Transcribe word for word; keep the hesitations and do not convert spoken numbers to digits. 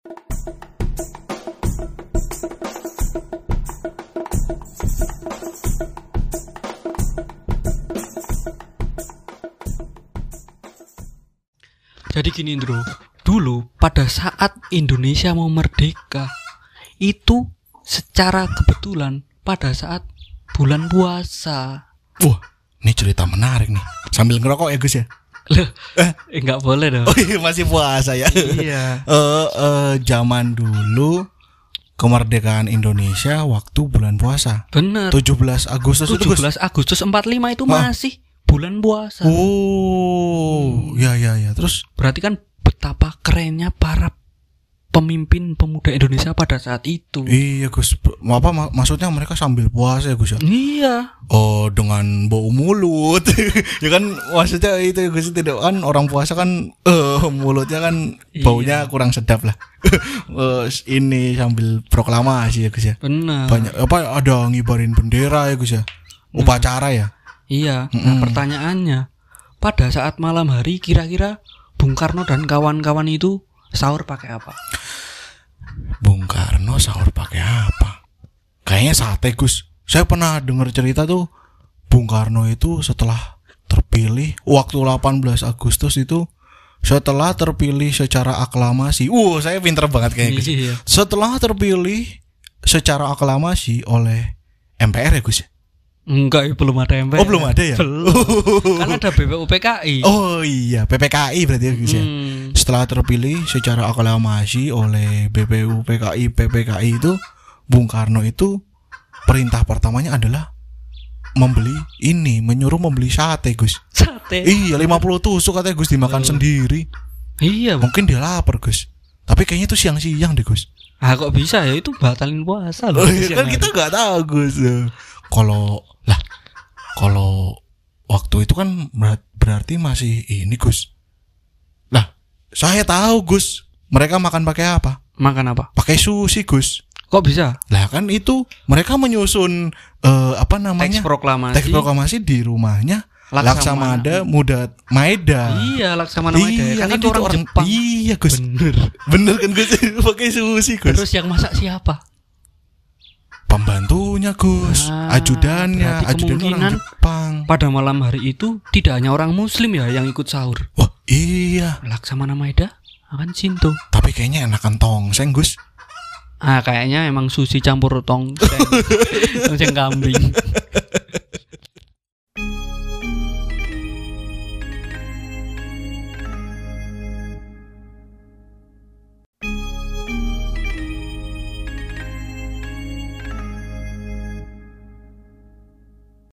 Jadi gini Ndro, dulu pada saat Indonesia mau merdeka, itu secara kebetulan pada saat bulan puasa. Wah, ini cerita menarik nih. Sambil ngerokok ya Gus ya? Loh, eh nggak boleh dong. Oh iya, masih puasa ya? Iya. Eh uh, uh, zaman dulu kemerdekaan Indonesia waktu bulan puasa. Bener. tujuh belas Agustus itu Gus. tujuh belas Agustus empat puluh lima itu Hah? masih bulan puasa. Oh, ya ya ya. Terus Berarti kan betapa kerennya para pemimpin pemuda Indonesia pada saat itu. iya Gus, apa mak- maksudnya mereka sambil puasa ya Gus ya? Iya. Oh, dengan bau mulut. Ya kan maksudnya itu ya Gus, tidak kan orang puasa kan eh mulutnya kan baunya Iya. kurang sedap lah. Eh, ini sambil proklamasi ya Gus ya. Benar. Banyak apa ada ngibarin bendera ya Gus ya. Upacara ya. Iya. Nah, Mm-mm. pertanyaannya, pada saat malam hari kira-kira Bung Karno dan kawan-kawan itu sahur pakai apa? Bung Karno sahur pakai apa? Kayaknya sate Gus. Saya pernah dengar cerita tuh Bung Karno itu setelah terpilih waktu delapan belas Agustus itu, setelah terpilih secara aklamasi. Uh, saya pinter banget kayaknya Gus. Iya. Setelah terpilih secara aklamasi oleh M P R ya Gus. Enggak, belum ada M P R. Oh, belum ada ya? Belum. Kan ada B P U P K I. Oh iya, P P K I berarti ya Gus ya. Hmm. Setelah terpilih secara aklamasi oleh B P U P K I P P K I itu, Bung Karno itu perintah pertamanya adalah membeli ini, menyuruh membeli sate Gus. Sate. Iya, lima puluh tusuk katanya Gus, dimakan Oh. sendiri. Iya. Bang. Mungkin dia lapar Gus. Tapi kayaknya itu siang-siang deh Gus. Ah, kok bisa ya, itu batalin puasa loh. Oh, iya, kan kita nggak tahu Gus. Kalau lah, kalau waktu itu kan berat- berarti masih ini Gus. Lah, saya tahu Gus. Mereka makan pakai apa? Makan apa? Pakai sushi Gus. Kok bisa? Lah kan itu mereka menyusun eh, apa namanya? Teks proklamasi. Teks proklamasi di rumahnya Laksamana. Laksamada Muda Maeda. Iya, Laksamana Maeda. Iya, Kan itu orang Jepang. Iya Gus. Bener. Bener kan Gus? Pakai sushi Gus. Terus yang masak siapa? Pembantunya Gus, Ah, ajudannya, berarti ajudan orang kemungkinan Jepang. Pada malam hari itu tidak hanya orang Muslim ya yang ikut sahur. Wah iya, Laksamana Maeda akan Shinto. tapi kayaknya enakan tongseng Gus. Ah, kayaknya emang sushi campur tongseng. Tongseng kambing.